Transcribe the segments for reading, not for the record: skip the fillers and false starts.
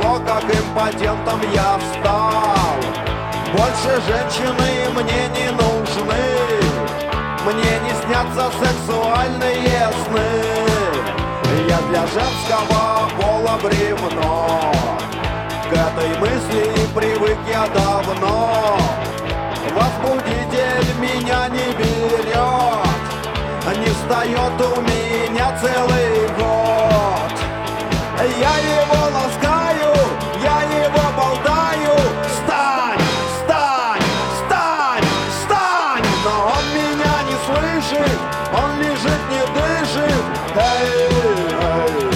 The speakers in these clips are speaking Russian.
того, как импотентом я стал. Больше женщины мне не нужны, мне не снятся сексуальные сны. Я для женского пола бревно, к этой мысли привык я давно. Возбудитель меня не берет, не встает у меня целый год. Я его ласкаю, я его болтаю. Встань, встань, встань, встань! Но он меня не слышит, он лежит, не дышит. Эй, эй,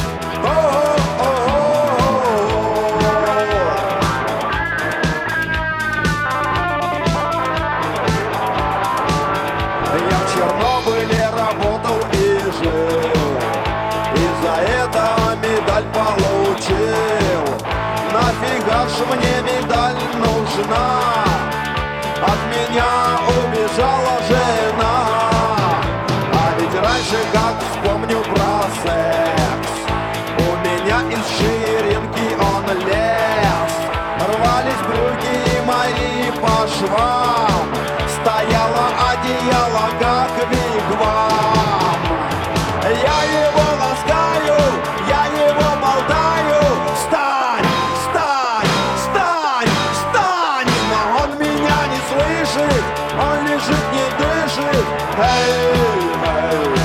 я в Чернобыле работал и жил, и за это медаль получил. Нафига ж мне медаль нужна? От меня убежала жена. А ведь раньше, как вспомню про секс, у меня из ширинки он лез. Рвались брюки мои по швам, стояло одеяло, как вигвам. Я его ласкаю, я его болтаю. Встань, встань, встань, встань! Но он меня не слышит, он лежит, не дышит. Эй, эй,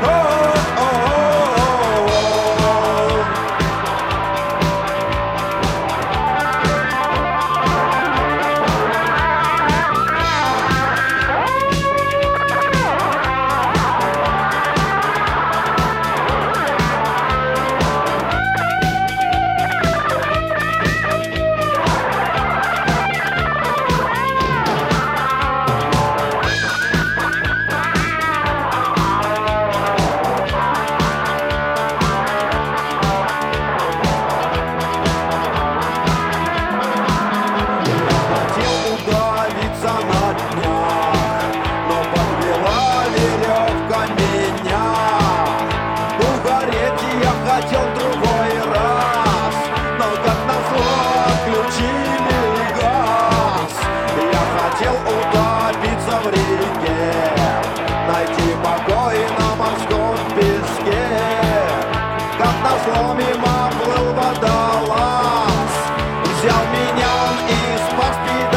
хотел другой раз, но как назло отключили газ. Я хотел утопиться в реке, найти покой на морском песке. Как назло мимо плыл водолаз, взял меня и спас.